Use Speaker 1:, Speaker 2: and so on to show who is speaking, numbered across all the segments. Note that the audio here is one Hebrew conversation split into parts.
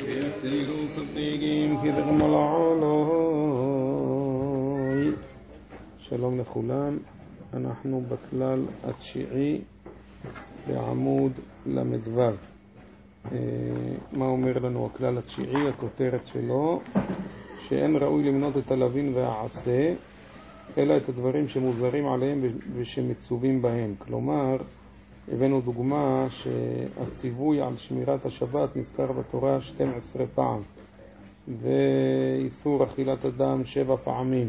Speaker 1: שלום לכולם, אנחנו בכלל התשיעי בעמוד למדו. מה אומר לנו הכלל התשיעי? הכותרת שלו, שאין ראוי למנות את הלווין והעשה, אלא את הדברים שמוזרים עליהם ושמצווים בהם. כלומר, הבאנו דוגמה שהציווי על שמירת השבת נזכר בתורה 12 פעם, ואיסור אכילת אדם 7 פעמים,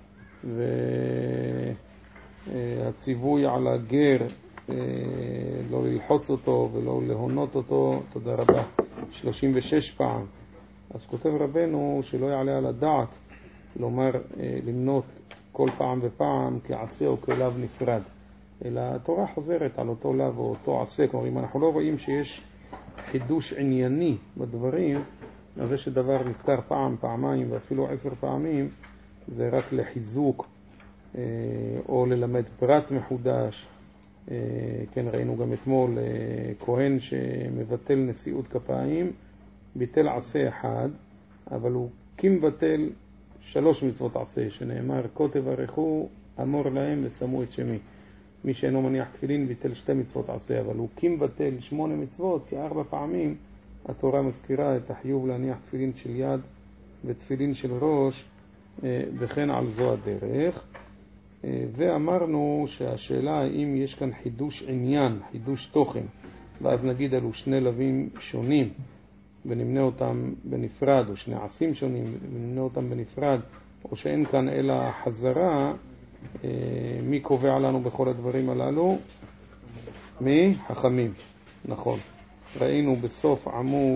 Speaker 1: והציווי על הגר לא ללחוץ אותו ולא להונות אותו, תודה רבה, 36 פעם. אז כותב רבנו שלא יעלה על הדעת לומר למנות כל פעם ופעם כעשה או כלאו נפרד, אלא התורה חוזרת על אותו לאו או אותו עשה. כלומר, אם אנחנו לא רואים שיש חידוש ענייני בדברים, אז זה שדבר נזכר פעם, פעמיים ואפילו 10 פעמים, זה רק לחיזוק או ללמד פרט מחודש. כן, ראינו גם אתמול כהן שמבטל נשיאות כפיים, ביטל עשה אחד, אבל הוא כמבטל 3 מצוות עשה, שנאמר כה תברכו אמור להם ושמו את שמי. מי שאינו מניח תפילין ביטל 2 מצוות עשה, אבל הוא כמבטל 8 מצוות, כי 4 פעמים התורה מזכירה את החיוב להניח תפילין של יד ותפילין של ראש, וכן על זו הדרך. ואמרנו שהשאלה האם יש כאן חידוש עניין, חידוש תוכן, ואז נגיד אלו 2 לווים שונים ונמנה אותם בנפרד, או 2 עשים שונים ונמנה אותם בנפרד, או שאין כאן אלא חזרה. מי קובע לנו בכל הדברים הללו? מי? חכמים. נכון. ראינו בסוף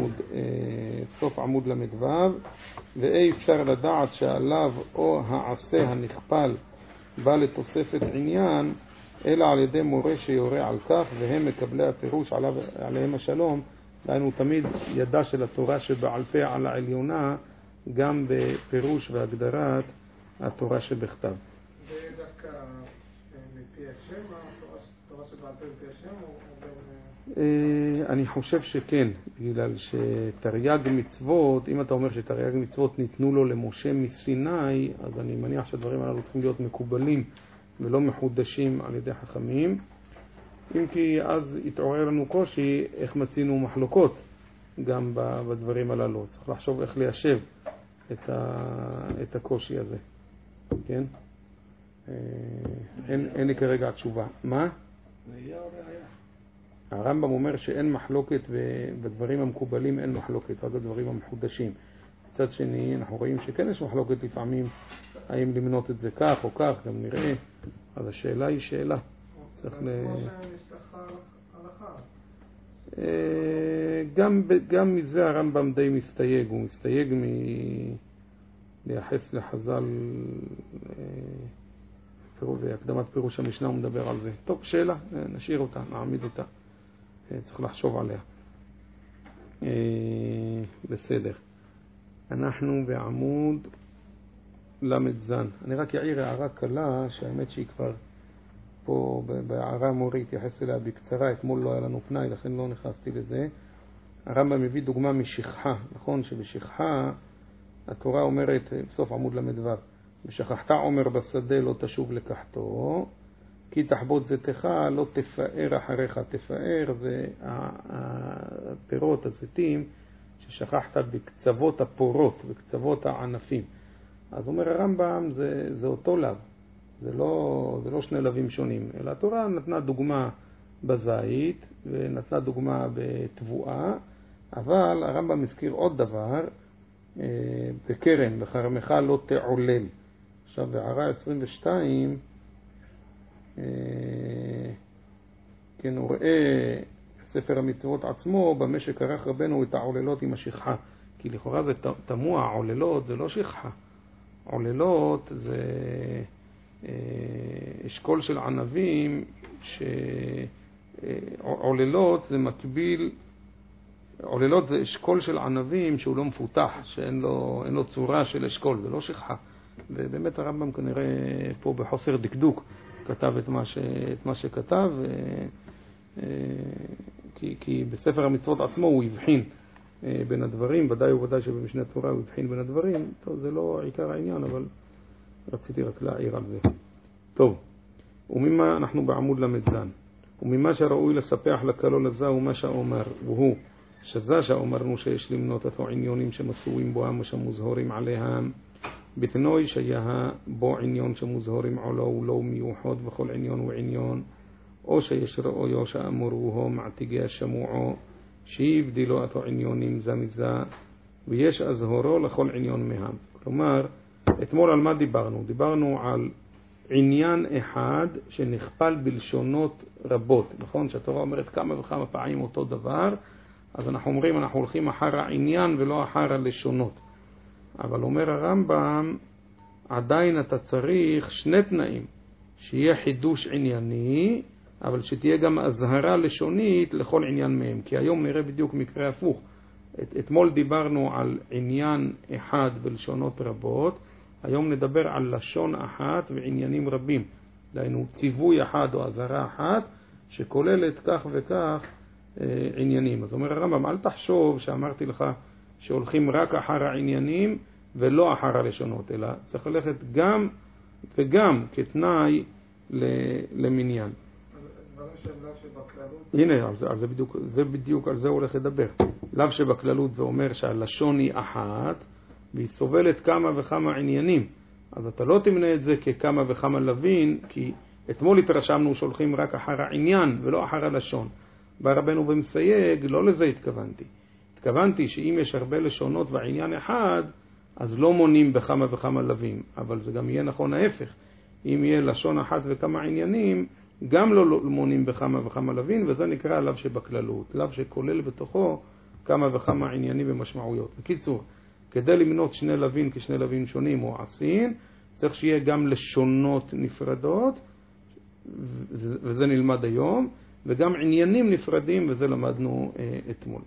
Speaker 1: עמוד למדו, ואי אפשר לדעת שהלאו או העשה הנכפל בא לתוספת עניין, אלא על ידי מורה שיורה על כך, והם מקבלי הפירוש עליהם השלום. דהיינו, תמיד ידה של התורה שבעל פה על העליונה, גם בפירוש והגדרת התורה שבכתב.
Speaker 2: זה דווקא מפי השם, התורה שבעל פה מפי השם, או
Speaker 1: אני חושב שכן, בגלל שתרי"ג מצוות, אם אתה אומר שתרי"ג מצוות ניתנו לו למשה מסיני, אז אני מניח שהדברים הללו צריכים להיות מקובלים ולא מחודשים על ידי חכמים. אם כי אז התעורר לנו קושי איך מצינו מחלוקות גם בדברים הללו. צריך לחשוב איך ליישב את הקושי הזה. כן? אין לי כרגע התשובה. מה? הרמב"ם אומר שאין מחלוקת, ובדברים המקובלים אין מחלוקת, רק בדברים המחודשים. מצד שני, אנחנו רואים שכן יש מחלוקת לפעמים, האם למנות את זה כך או כך, גם נראה. אז השאלה היא שאלה. צריך גם מזה הרמב"ם די מסתייג. הוא מסתייג לייחס לחז"ל, הקדמת פירוש המשנה הוא מדבר על זה. טוב, שאלה, נשאיר אותה, נעמיד אותה. צריך לחשוב עליה. בסדר. אנחנו בעמוד למדזן. אני רק אעיר הערה קלה, שהאמת שהיא כבר פה בהערה מורי התייחס אליה בקצרה. אתמול לא היה לנו פנאי, לכן לא נכנסתי לזה. הרמב"ם מביא דוגמה משכחה. נכון שבשכחה התורה אומרת בסוף עמוד למדו, ושכחת עומר בשדה לא תשוב לקחתו, כי תחבוט זיתך לא תפאר אחריך. תפאר זה הפירות, הזיתים, ששכחת בקצוות הפורות, בקצוות הענפים. אז אומר הרמב"ם, זה אותו לאו. זה לא 2 לווים שונים, אלא התורה נתנה דוגמה בזית ונתנה דוגמה בתבואה, אבל הרמב"ם מזכיר עוד דבר, בקרן, בחרמך לא תעולל. עכשיו בהערה 22, כן, הוא רואה ספר המצוות עצמו במה שקרח רבנו את העוללות עם השכחה, כי לכאורה זה תמוה. העוללות זה לא שכחה, עוללות זה אשכול של ענבים, עוללות זה מקביל, עוללות זה אשכול של ענבים שהוא לא מפותח, שאין לו צורה של אשכול, זה לא שכחה. ובאמת הרמב"ם כנראה פה בחוסר דקדוק כתב את מה שכתב, כי בספר המצוות עצמו הוא הבחין בין הדברים, ודאי וודאי שבמשנה תורה הוא הבחין בין הדברים. טוב, זה לא עיקר העניין, אבל רציתי רק להעיר על זה. טוב, וממה אנחנו בעמוד למדלן. וממה שראוי לספח לכלול הזה הוא מה שאומר, והוא שזה שאומרנו שיש למנות את העניונים שמצויים בוהם ושמוזהורים עליהם, בתנוי שהיה בו עניון שמוזהורים עולו ולא מיוחד וכל עניון ועניון, או שיש ראויו שאמורוהו מעתיגי השמועו, שיבדילו את העניונים זה מזה, ויש אזהורו לכל עניון מהם. כלומר, אתמול על מה דיברנו? דיברנו על עניין אחד שנכפל בלשונות רבות, נכון? שהתורה אומרת כמה וכמה פעמים אותו דבר, אז אנחנו אומרים אנחנו הולכים אחר העניין ולא אחר הלשונות. אבל אומר הרמב"ם, עדיין אתה צריך שני תנאים, שיהיה חידוש ענייני, אבל שתהיה גם הזהרה לשונית לכל עניין מהם, כי היום נראה בדיוק מקרה הפוך. אתמול דיברנו על עניין אחד בלשונות רבות, היום נדבר על לשון אחת ועניינים רבים. דהיינו ציווי אחד או הזהרה אחת שכוללת כך וכך עניינים. אז אומר הרמב"ם, אל תחשוב שאמרתי לך שהולכים רק אחר העניינים ולא אחר הלשונות, אלא צריך ללכת גם וגם כתנאי למניין. הנה, זה בדיוק על זה הולך לדבר. לאו שבכללות זה אומר שהלשון היא אחת והיא סובלת כמה וכמה עניינים. אז אתה לא תמנה את זה ככמה וכמה לבין, כי אתמול התרשמנו שהולכים רק אחר העניין ולא אחר הלשון. בא רבנו ומסייג, לא לזה התכוונתי. התכוונתי שאם יש הרבה לשונות בעניין אחד, אז לא מונים בכמה וכמה לבין. אבל זה גם יהיה נכון ההפך. אם יהיה לשון אחת וכמה עניינים, גם לא מונים בכמה וכמה לבין, וזה נקרא לאו שבכללות. לאו שכולל בתוכו כמה וכמה עניינים ומשמעויות. בקיצור, כדי למנות שני לבין כשני לבין שונים או עשין, צריך שיהיה גם לשונות נפרדות, וזה נלמד היום, וגם עניינים נפרדים, וזה למדנו אתמול.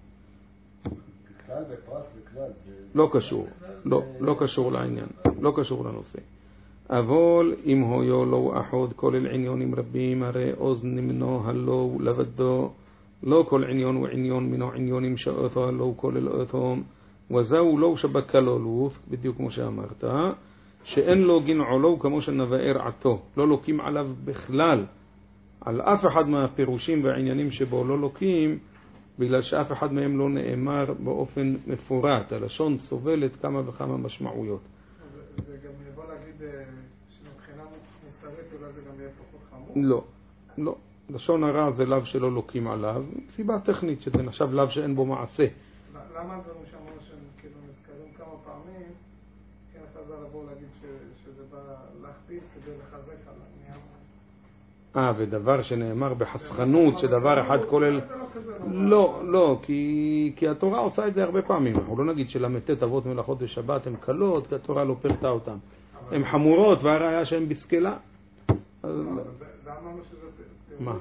Speaker 3: כלל ופרס וכלל.
Speaker 1: לא קשור, לא קשור לעניין, לא קשור לנושא. אבל אם הויו לא אחוד כולל עניונים רבים, הרי עוז נמנו הלא לבדו, לא כל עניון ועניון מנו עניונים שאותו הלא כולל אותו, וזהו לא שבכללות, בדיוק כמו שאמרת, שאין לו גנעולו כמו שנבאר עתו, לא לוקים עליו בכלל, על אף אחד מהפירושים והעניינים שבו לא לוקים, בגלל שאף אחד מהם לא נאמר באופן מפורט. הלשון סובלת כמה וכמה משמעויות.
Speaker 2: זה גם יבוא להגיד שמבחינה מוסרית אולי זה גם יהיה פחות חמור?
Speaker 1: לא, לא. לשון הרע זה לאו שלא לוקים עליו, סיבה טכנית שזה נחשב לאו שאין בו מעשה.
Speaker 2: למה הדברים שאמרו שהם כאילו נזכרים כמה פעמים, כן חזר לבוא להגיד שזה בא להכפיס כדי לחזק על העניין?
Speaker 1: ודבר שנאמר בחסכנות, שדבר אחד כולל... לא, כי התורה עושה את זה הרבה פעמים. אנחנו לא נגיד שלמתת אבות מלאכות ושבת הן קלות, כי התורה לא פרטה אותן. הן חמורות, והראיה שהן בסקלה.
Speaker 2: זה אמרנו שזה...
Speaker 1: מה?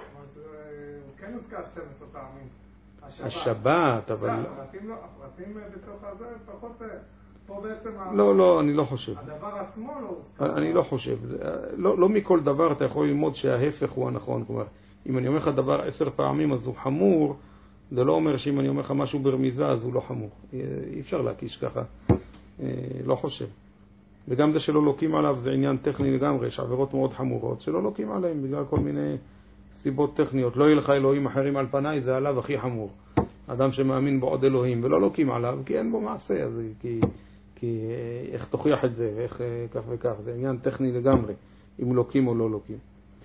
Speaker 2: כן נזכר 12 פעמים.
Speaker 1: השבת, אבל...
Speaker 2: הפרטים בתוך הזה, פחות... פה בעצם...
Speaker 1: לא, אני לא חושב.
Speaker 2: הדבר עצמו לא...
Speaker 1: אני לא חושב. לא מכל דבר אתה יכול ללמוד שההפך הוא הנכון. כלומר, אם אני אומר לך דבר 10 פעמים אז הוא חמור, זה לא אומר שאם אני אומר לך משהו ברמיזה אז הוא לא חמור. אי אפשר להקיש ככה. לא חושב. וגם זה שלא לוקים עליו זה עניין טכני לגמרי. יש עבירות מאוד חמורות שלא לוקים עליהם בגלל כל מיני סיבות טכניות. לא יהיה לך אלוהים אחרים על פניי, זה עליו הכי חמור. אדם שמאמין בעוד אלוהים ולא לוקים עליו כי אין בו מעשה. אז כי איך תוכיח את זה ואיך כך וכך. זה עניין טכני לגמרי. אם לוקים או לא לוקים.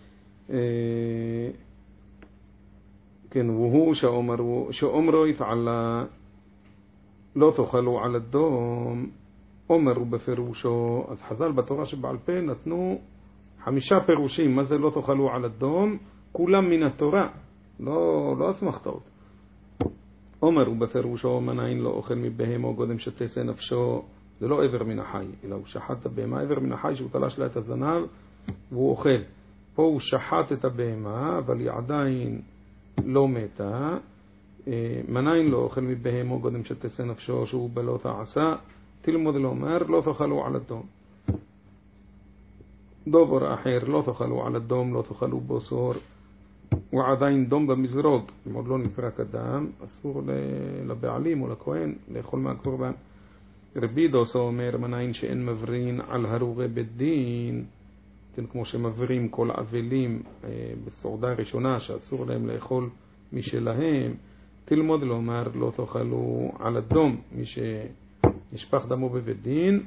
Speaker 1: כן, והוא שאומרו יתעלה לא תאכלו על הדום, אומרו בפירושו. אז חז"ל בתורה שבעל פה נתנו 5 פירושים. מה זה לא תאכלו על הדום? כולם מן התורה, לא אסמכתאות. אומרו בפירושו מנין לא אוכל מבהמה קודם שתצא נפשו. זה לא עבר מן החי, אלא הוא שחט את הבהמה. עבר מן החי שהוא תלש לה את הזנב והוא אוכל. פה הוא שחט את הבהמה, אבל היא עדיין לא מתה. מנין לא אוכל מבהמה קודם שתצא נפשו שהוא בלא תעשה. תלמוד לומר לא תאכלו על הדום. דובר אחר לא תאכלו על הדום, לא תאכלו בוסור. הוא עדיין דום במזרוג, אם עוד לא נפרק הדם, אסור לבעלים או לכהן לאכול מהקורבן. רבי דוסו אומר מניין שאין מברין על הרוגי בית דין, כן, כמו שמברים כל האבלים בסעודה ראשונה שאסור להם לאכול משלהם, תלמוד לומר לא תאכלו על הדום, מי שנשפך דמו בבית דין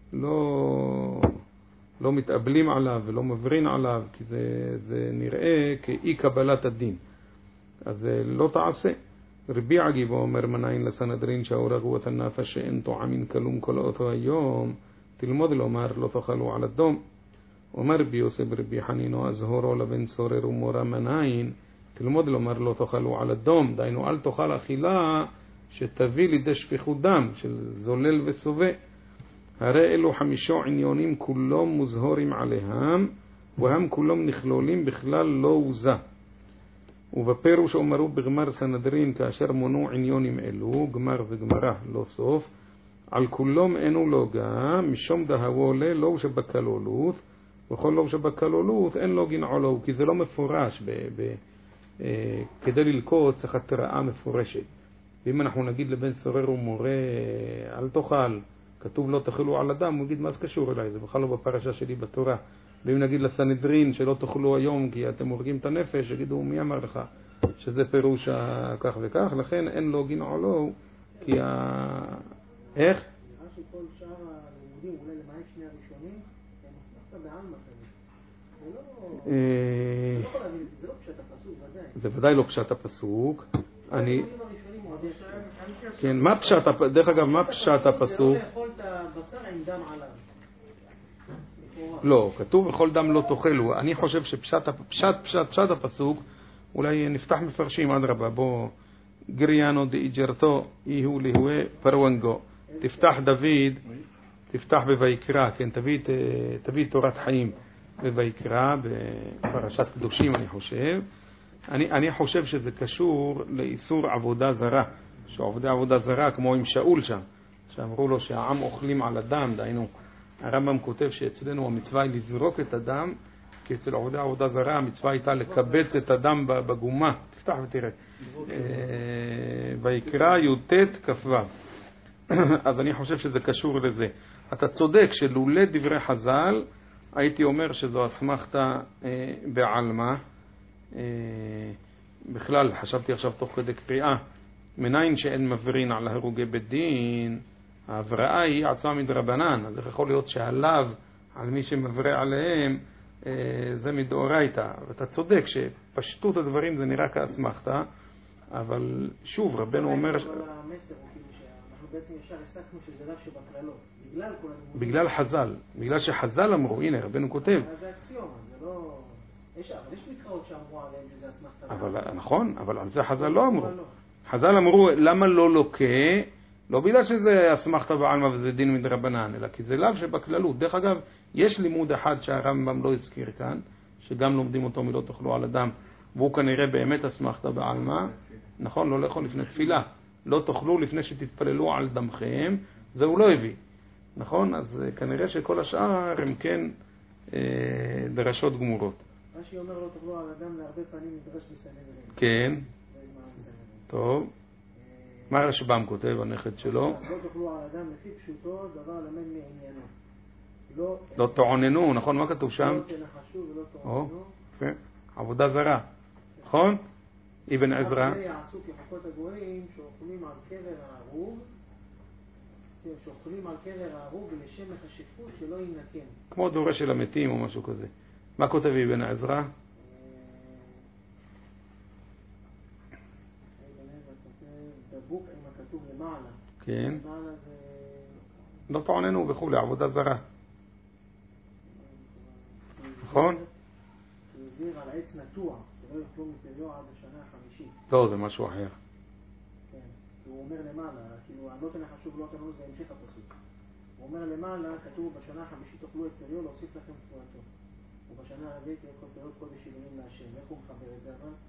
Speaker 1: לא מתאבלים עליו ולא מברין עליו, כי זה נראה כאי קבלת הדין, אז לא תעשה. רבי עגיבו אומר מניין לסנהדרין שהורגו את הנפש שאין טועמין כלום כל אותו היום, תלמוד לומר לא תאכלו על הדום. אומר רבי יוסף רבי חנינו הזהורו לבן סורר ומורה מניין, תלמוד לומר לא תאכלו על הדום, דיינו אל תאכל אכילה שתביא לידי שפיכות דם של זולל וסובה. הרי אלו 5 עניונים כולם מוזהורים עליהם, והם כולם נכלולים בכלל לא הוזה. ובפירוש אומרו בגמר סנהדרין כאשר מונו עניונים אלו, גמר וגמרה לא סוף, על כולם אינו לו גם, משום דהוולה לא שבקלולות, וכל לא שבקלולות אין לו גנעולו, כי זה לא מפורש, כדי ללקוט צריך התראה מפורשת. ואם אנחנו נגיד לבן סורר ומורה אל תאכל, כתוב לא תאכלו על אדם, הוא יגיד מה זה קשור אליי, זה בכלל לא בפרשה שלי בתורה. ואם נגיד לסנהדרין שלא תאכלו היום כי אתם הורגים את הנפש, יגידו מי אמר לך שזה פירוש כך וכך, לכן אין לו גנעולו, כי איך?
Speaker 4: נראה שכל שאר הלימודים, אולי למעט שני הראשונים, הם אסמכתא בעלמא כזה. זה לא פשט הפסוק, ודאי.
Speaker 1: זה ודאי לא פשט הפסוק. כן, מה פשט, דרך אגב, מה פשט הפסוק?
Speaker 4: זה לא לאכול את הבשר עם דם עליו.
Speaker 1: לא, כתוב בכל דם לא תאכלו. אני חושב שפשט הפסוק, אולי נפתח מפרשים עד רבה, בוא, גריאנו דאיג'רתו יהו להווה פרוונגו. תפתח דוד, תפתח בויקרא, כן, תביא תורת חיים בויקרא, בפרשת קדושים אני חושב. אני חושב שזה קשור לאיסור עבודה זרה, שעובדי עבודה זרה כמו עם שאול שם, שאמרו לו שהעם אוכלים על הדם, דהיינו, הרמב"ם כותב שאצלנו המצווה היא לזרוק את הדם, כי אצל עובדי עבודה זרה המצווה הייתה לקבץ את הדם בגומה. תפתח ותראה. ויקרא י"ט כ"ו. אז אני חושב שזה קשור לזה. אתה צודק שלולא דברי חז"ל, הייתי אומר שזו אסמכתא בעלמא. בכלל, חשבתי עכשיו תוך כדי קריאה, מניין שאין מברין על הרוגי בית דין, ההבראה היא עצמה מדרבנן, אז איך יכול להיות שהלאו על מי שמברא עליהם זה מדאורייתא. ואתה צודק שפשטות הדברים זה נראה כאסמכתא, אבל שוב רבנו אומר
Speaker 4: אבל המסר הוא כאילו שאנחנו בעצם ישר הסקנו שזה לאו שבכללות, בגלל כל הלימודים.
Speaker 1: בגלל חז"ל, בגלל שחז"ל אמרו, הנה רבנו כותב.
Speaker 4: זה אקסיומה, זה לא... יש מקראות שאמרו עליהם שזה אסמכתא.
Speaker 1: אבל נכון, אבל על זה חז"ל לא אמרו. חז"ל אמרו למה לא לוקה, לא בגלל שזה אסמכתא בעלמא וזה דין מדרבנן, אלא כי זה לאו שבכללות. דרך אגב, יש לימוד אחד שהרמב"ם לא הזכיר כאן, שגם לומדים אותו מלא תאכלו על אדם, והוא כנראה באמת אסמכתא בעלמא, נכון? לא לאכול לפני תפילה, לא תאכלו לפני שתתפללו על דמכם, זה הוא לא הביא, נכון? אז כנראה שכל השאר הם כן דרשות גמורות.
Speaker 4: מה שאומר לא תאכלו על אדם להרבה פעמים נדרש מסנהדרין.
Speaker 1: כן, טוב. מה הרשב"ם כותב, הנכד שלו?
Speaker 4: לא תאכלו על אדם לפי פשוטו, דבר למד מעניינו.
Speaker 1: לא תעוננו, נכון? מה כתוב שם?
Speaker 4: לא תנחשו ולא תעוננו.
Speaker 1: עבודה זרה, נכון? אבן עזרא.
Speaker 4: זה יעשו כחוקות הגויים שאוכלים על קבר ההרוג, שאוכלים על קבר ההרוג לשם השפות שלא ינקם.
Speaker 1: כמו דורש של המתים או משהו כזה. מה כותב אבן עזרא?
Speaker 4: דבוק עם הכתוב למעלה.
Speaker 1: כן.
Speaker 4: למעלה זה...
Speaker 1: לא תעוננו וכו', עבודה זרה. נכון?
Speaker 4: הוא העביר על עץ נטוע, שלא יאכלו מפריו עד השנה החמישית.
Speaker 1: לא, זה משהו אחר.
Speaker 4: כן. הוא אומר למעלה, כאילו, לא תנחשו ולא תעוננו זה המשך הפסוק. הוא אומר למעלה, כתוב בשנה החמישית תאכלו את פריו, להוסיף לכם תבואתו. ובשנה הרביעית יאכלו פריו קודש עילויים להשם. איך הוא מחבר את זה אבל?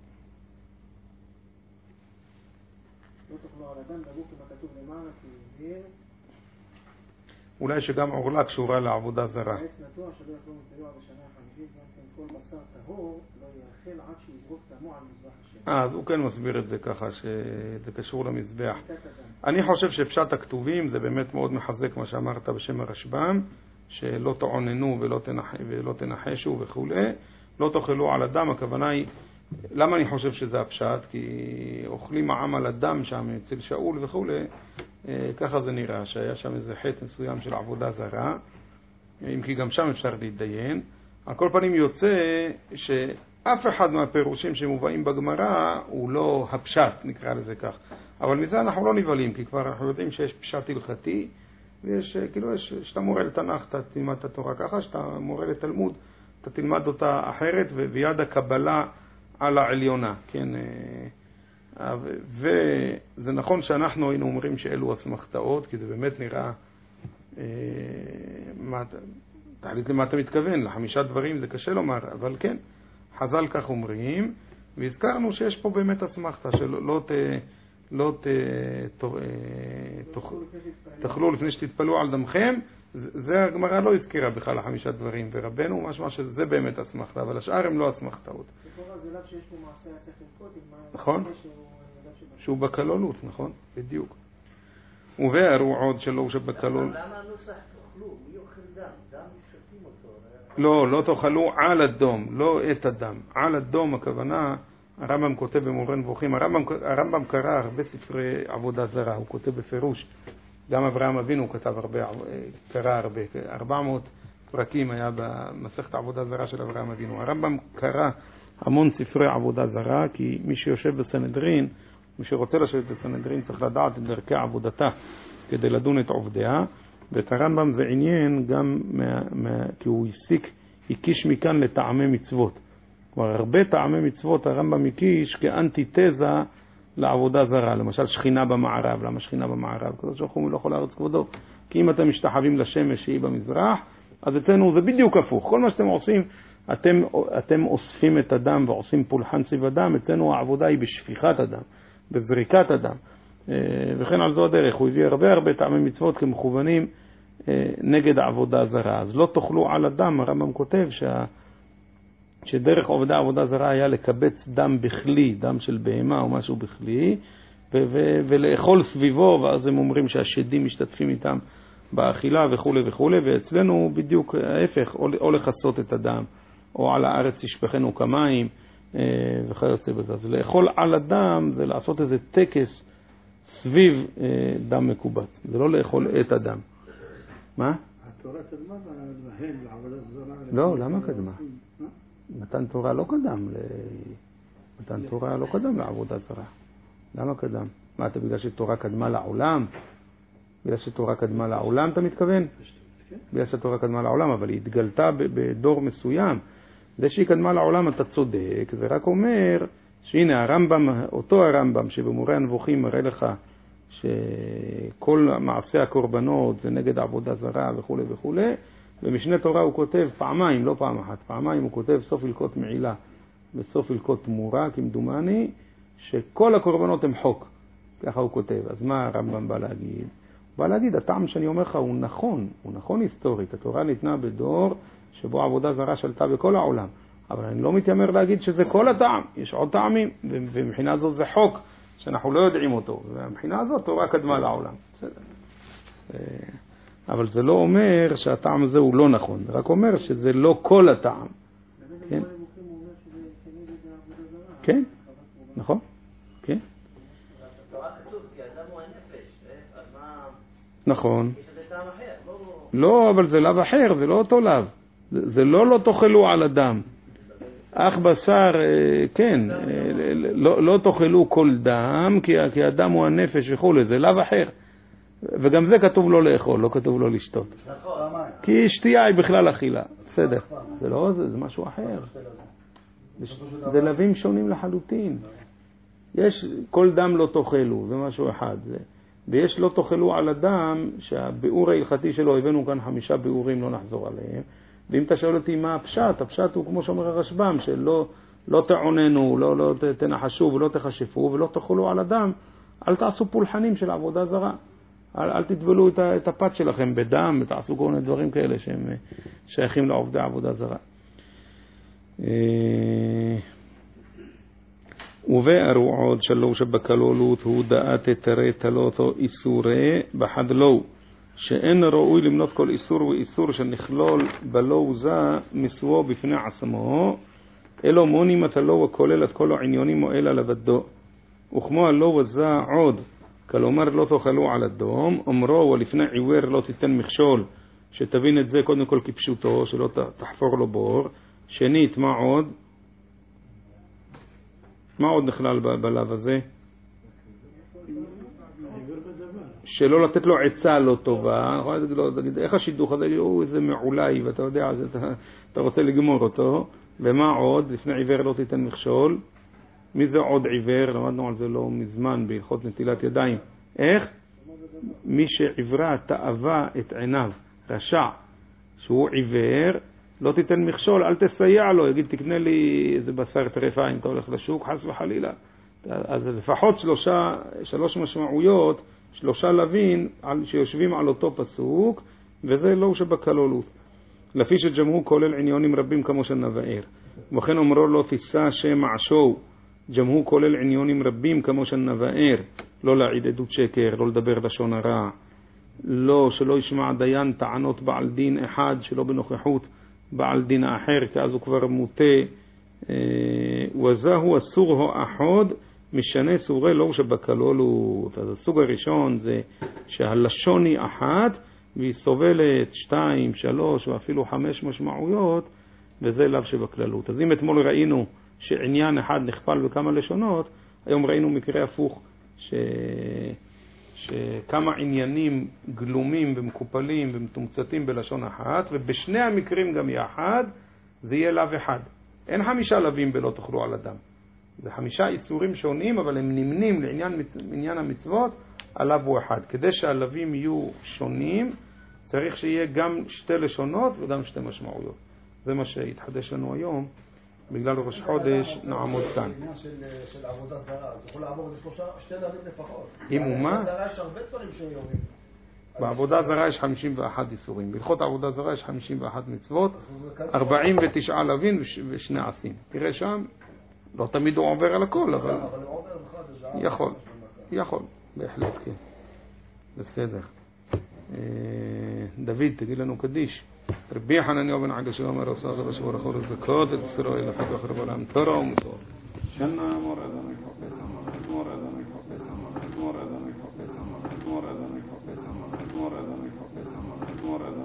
Speaker 4: לא תאכלו על אדם דבוק עם הכתוב למעלה כי העביר.
Speaker 1: אולי שגם עורלה קשורה לעבודה זרה.
Speaker 4: העץ נטוע שלא יאכלו מפריו בשנה החמישית, גם כן כל בשר טהור לא יאכל עד שיזרוק דמו על מזבח השם.
Speaker 1: אז הוא כן מסביר את זה ככה, שזה קשור למזבח. אני חושב שפשט הכתובים זה באמת מאוד מחזק מה שאמרת בשם הרשב"ם, שלא תעוננו ולא תנחשו וכו'. לא תאכלו על הדם, הכוונה היא, למה אני חושב שזה הפשט? כי אוכלים העם על הדם שם אצל שאול וכו'. ככה זה נראה, שהיה שם איזה חטא מסוים של עבודה זרה, אם כי גם שם אפשר להתדיין. על כל פנים יוצא שאף אחד מהפירושים שמובאים בגמרא הוא לא הפשט, נקרא לזה כך. אבל מזה אנחנו לא נבלים, כי כבר אנחנו יודעים שיש פשט הלכתי, ויש, כאילו, שאתה מורה לתנ"ך, אתה תלמד את התורה ככה, שאתה מורה לתלמוד, אתה תלמד אותה אחרת, ויד הקבלה על העליונה, כן? וזה נכון שאנחנו היינו אומרים שאלו אסמכתאות, כי זה באמת נראה, תחליט למה אתה מתכוון, לחמישה דברים זה קשה לומר, אבל כן, חז"ל כך אומרים, והזכרנו שיש פה באמת אסמכתה, שלא תאכלו לפני שתתפלו על דמכם, זה הגמרא לא הזכירה בכלל לחמישה דברים, ורבנו משמע שזה באמת אסמכתה, אבל השאר הם לא אסמכתאות.
Speaker 4: לכאורה זה לאו שיש פה מעשה הצליח לנקוט,
Speaker 1: נכון? שהוא בקלולות, נכון? בדיוק. ובארו עוד שלא שבקלול.
Speaker 3: למה הנוסח תאכלו? מי אוכל דם? דם שותים אותו.
Speaker 1: לא תאכלו על אדום, לא את הדם. על אדום הכוונה, הרמב"ם כותב במורה נבוכים, הרמב"ם קרא הרבה ספרי עבודה זרה, הוא כותב בפירוש. גם אברהם אבינו כתב הרבה, קרא הרבה, 400 פרקים היה במסכת עבודה זרה של אברהם אבינו. הרמב"ם קרא המון ספרי עבודה זרה, כי מי שיושב בסנהדרין, מי שרוצה לשבת בסנהדרין צריך לדעת את דרכי עבודתה כדי לדון את עובדיה, ואת הרמב"ם זה עניין גם כי הוא הקיש מכאן לטעמי מצוות. כבר הרבה טעמי מצוות הרמב"ם הקיש כאנטיתזה לעבודה זרה, למשל שכינה במערב. למה שכינה במערב? כזאת שאנחנו לא יכול לארץ כבודו, כי אם אתם משתחווים לשמש שהיא במזרח, אז אצלנו זה בדיוק הפוך. כל מה שאתם עושים, אתם אוספים את הדם ועושים פולחן סביב הדם, אצלנו העבודה היא בשפיכת הדם, בזריקת הדם, וכן על זו הדרך. הוא הביא הרבה טעמי מצוות כמכוונים נגד העבודה זרה. אז לא תאכלו על הדם, הרמב"ם כותב שדרך עבודה זרה היה לקבץ דם בכלי, דם של בהמה או משהו בכלי, ולאכול סביבו, ואז הם אומרים שהשדים משתתפים איתם באכילה וכו' וכו', ואצלנו בדיוק ההפך, או לחסות את הדם, או על הארץ תשפכנו כמים, וכיוצא בזה. אז לאכול על הדם זה לעשות איזה טקס סביב דם מקובץ, זה לא לאכול את הדם. מה?
Speaker 2: התורה קדמה להם לעבודה זרה.
Speaker 1: לא, למה קדמה? מתן תורה לא קדם מתן תורה לא קדם לעבודה זרה. למה קדם? מה, אתה בגלל שתורה קדמה לעולם? בגלל שתורה קדמה לעולם אתה מתכוון? בגלל שתורה קדמה לעולם, אבל היא התגלתה בדור מסוים. זה שהיא קדמה לעולם אתה צודק, זה רק אומר שהנה הרמב"ם, אותו הרמב"ם שבמורה הנבוכים מראה לך שכל מעשה הקורבנות זה נגד עבודה זרה וכו' וכו'. במשנה תורה הוא כותב פעמיים, לא פעם אחת, פעמיים הוא כותב סוף הלכות מעילה וסוף הלכות תמורה, כמדומני, שכל הקורבנות הם חוק. ככה הוא כותב. אז מה הרמב"ם בא להגיד? הוא בא להגיד, הטעם שאני אומר לך הוא נכון היסטורית. התורה ניתנה בדור שבו עבודה זרה שלטה בכל העולם. אבל אני לא מתיימר להגיד שזה כל הטעם. יש עוד טעמים, ומבחינה הזאת זה חוק שאנחנו לא יודעים אותו. ומבחינה הזאת תורה קדמה לעולם. בסדר. אבל זה לא אומר שהטעם הזה הוא לא נכון, זה רק אומר שזה לא כל הטעם. כן? כן, נכון, כן. נכון. לא, אבל זה לאו אחר, זה לא אותו לאו. זה לא תאכלו על הדם. אך בשר, כן, לא תאכלו כל דם, כי הדם הוא הנפש וכו', זה לאו אחר. וגם זה כתוב לא לאכול, לא כתוב לא לשתות. כי שתייה היא בכלל אכילה. בסדר. זה לא זה, זה משהו אחר. זה לבים שונים לחלוטין. יש כל דם לא תאכלו, זה משהו אחד. ויש לא תאכלו על הדם, שהביאור ההלכתי שלו, הבאנו כאן 5 ביאורים, לא נחזור עליהם. ואם אתה שואל אותי מה הפשט, הפשט הוא כמו שאומר הרשב"ם, שלא תעוננו, לא תנחשו ולא תכשפו ולא תאכלו על הדם, אל תעשו פולחנים של עבודה זרה. אל תטבלו את הפת שלכם בדם, תעשו כל מיני דברים כאלה שהם שייכים לעובדי עבודה זרה. ובארו עוד שלו שבכלולות הוא דעת תראה תלותו איסורי בחדלו, שאין ראוי למנות כל איסור ואיסור שנכלול בלו זה מסוו בפני עצמו, אלו מונים את הלו וכולל את כל העניונים או אלא לבדו. וכמו הלו זה עוד, כלומר לא תאכלו על אדום, אמרו ולפני עיוור לא תיתן מכשול, שתבין את זה קודם כל כפשוטו, שלא תחפור לו בור. שנית, מה עוד? מה עוד נכלל בלב הזה? שלא לתת לו עצה לא טובה. איך השידוך הזה? זה מעולי, ואתה יודע, אתה רוצה לגמור אותו. ומה עוד? לפני עיוור לא תיתן מכשול. מי זה עוד עיוור? למדנו על זה לא מזמן בהלכות נטילת ידיים. איך? מי שעברה תאווה את עיניו, רשע, שהוא עיוור, לא תיתן מכשול, אל תסייע לו, יגיד תקנה לי איזה בשר טרפה אם אתה הולך לשוק, חס וחלילה. אז לפחות שלוש משמעויות, 3 לווין שיושבים על אותו פסוק, וזה לא שבכלולות. לפי שג'מהו כולל עניונים רבים כמו שנבאר. וכן אומרו לו תישא שם עשו, ג'מהו כולל עניונים רבים כמו שנבאר, לא להעיד עדות שקר, לא לדבר לשון הרע, לא, שלא ישמע דיין טענות בעל דין אחד שלא בנוכחות בעל דין האחר, כי אז הוא כבר מוטה. וזהו אסור הו אחוד משנה סורי לא שבכלולות. אז הסוג הראשון זה שהלשון היא אחת והיא סובלת 2, 3 ואפילו 5 משמעויות, וזה לאו שבכללות. אז אם אתמול ראינו שעניין אחד נכפל בכמה לשונות, היום ראינו מקרה הפוך, שכמה עניינים גלומים ומקופלים ומתומצתים בלשון אחת, ובשני המקרים גם יחד זה יהיה לאו אחד. אין 5 לווים בלא תאכלו על אדם. זה 5 איסורים שונים, אבל הם נמנים לעניין המצוות, הלאו הוא אחד. כדי שהלווים יהיו שונים, צריך שיהיה גם 2 לשונות וגם 2 משמעויות. זה מה שהתחדש לנו היום. בגלל ראש חודש נעמוד כאן.
Speaker 3: העניין של עבודה זרה, זה יכול לעבור איזה 2 לווים לפחות.
Speaker 1: אם הוא מה?
Speaker 3: בעבודה זרה יש הרבה דברים שיורים.
Speaker 1: בעבודה זרה יש 51 איסורים. בהלכות עבודה זרה יש 51 מצוות, 49 לווין ו2 עשים. תראה שם, לא תמיד הוא עובר על הכל, אבל יכול, בהחלט כן. בסדר. דוד, תגיד לנו קדיש. רבי חנניה בן עגשיא אומר עושה רבי שבוע רחור זכות את ישראל לחג אחר בעולם תורה ומצוות. שנה